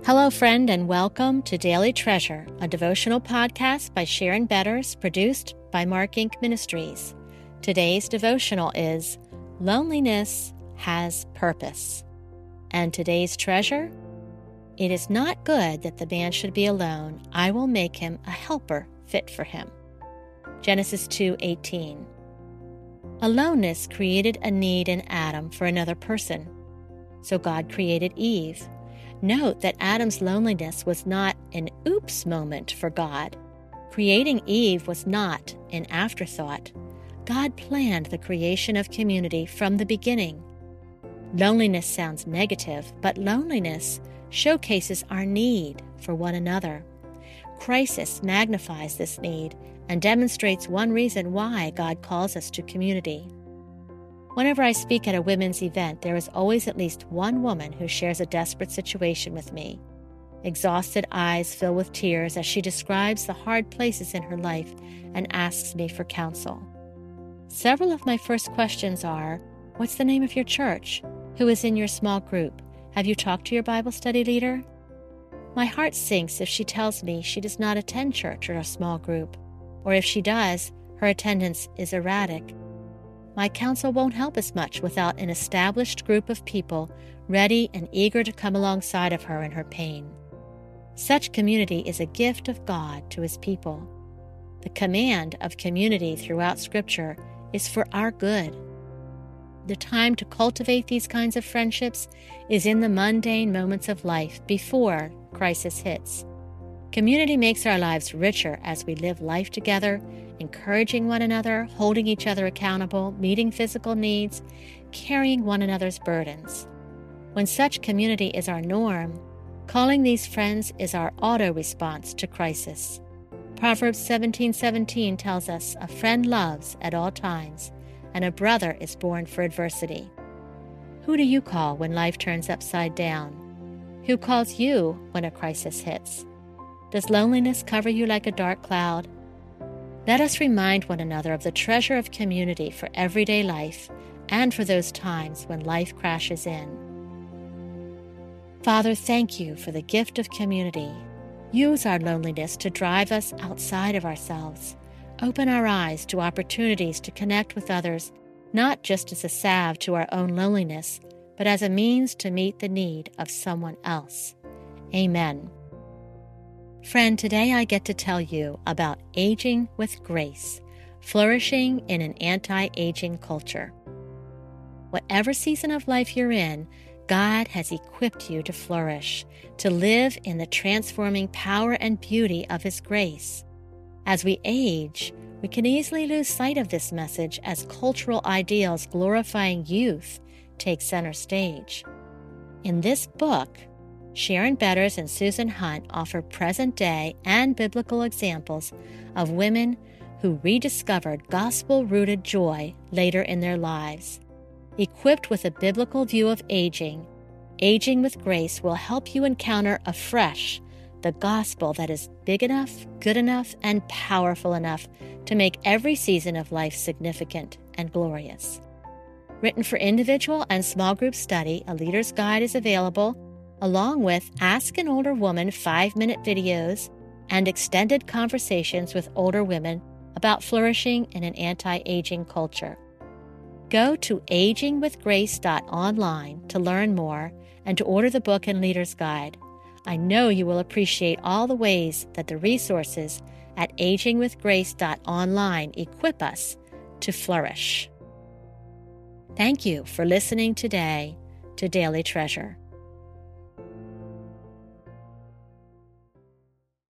Hello, friend, and welcome to Daily Treasure, a devotional podcast by Sharon Betters, produced by Mark Inc. Ministries. Today's devotional is Loneliness Has Purpose. And today's treasure? It is not good that the man should be alone. I will make him a helper fit for him. Genesis 2:18. Aloneness created a need in Adam for another person. So God created Eve. Note that Adam's loneliness was not an oops moment for God. Creating Eve was not an afterthought. God planned the creation of community from the beginning. Loneliness sounds negative, but loneliness showcases our need for one another. Crisis magnifies this need and demonstrates one reason why God calls us to community. Whenever I speak at a women's event, there is always at least one woman who shares a desperate situation with me. Exhausted eyes fill with tears as she describes the hard places in her life and asks me for counsel. Several of my first questions are, what's the name of your church? Who is in your small group? Have you talked to your Bible study leader? My heart sinks if she tells me she does not attend church or a small group, or if she does, her attendance is erratic. My counsel won't help as much without an established group of people ready and eager to come alongside of her in her pain. Such community is a gift of God to His people. The command of community throughout Scripture is for our good. The time to cultivate these kinds of friendships is in the mundane moments of life before crisis hits. Community makes our lives richer as we live life together, encouraging one another, holding each other accountable, meeting physical needs, carrying one another's burdens. When such community is our norm, calling these friends is our auto-response to crisis. Proverbs 17:17 tells us, "A friend loves at all times, and a brother is born for adversity." Who do you call when life turns upside down? Who calls you when a crisis hits? Does loneliness cover you like a dark cloud? Let us remind one another of the treasure of community for everyday life and for those times when life crashes in. Father, thank you for the gift of community. Use our loneliness to drive us outside of ourselves. Open our eyes to opportunities to connect with others, not just as a salve to our own loneliness, but as a means to meet the need of someone else. Amen. Friend, today I get to tell you about aging with grace, flourishing in an anti-aging culture. Whatever season of life you're in, God has equipped you to flourish, to live in the transforming power and beauty of His grace. As we age, we can easily lose sight of this message as cultural ideals glorifying youth take center stage. In this book, Sharon Betters and Susan Hunt offer present-day and biblical examples of women who rediscovered gospel-rooted joy later in their lives. Equipped with a biblical view of aging, Aging with Grace will help you encounter afresh the gospel that is big enough, good enough, and powerful enough to make every season of life significant and glorious. Written for individual and small group study, a leader's guide is available, along with Ask an Older Woman 5-minute videos and extended conversations with older women about flourishing in an anti-aging culture. Go to agingwithgrace.online to learn more and to order the book and leader's guide. I know you will appreciate all the ways that the resources at agingwithgrace.online equip us to flourish. Thank you for listening today to Daily Treasure.